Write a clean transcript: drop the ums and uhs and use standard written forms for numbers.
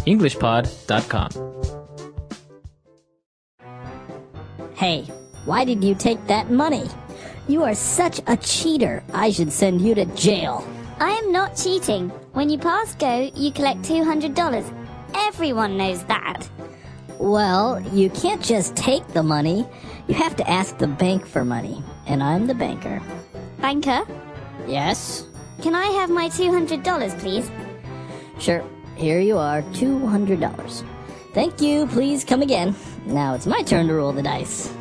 EnglishPod.com. Hey, why did you take that money? You are such a cheater. I should send you to jail. I am not cheating. When you pass go, you collect $200. Everyone knows that. Well, you can't just take the money. You have to ask the bank for money. And I'm the banker. Banker, Yes? can I have my $200, please? Sure. Here you are, $200. Thank you. Please come again. Now it's my turn to roll the dice.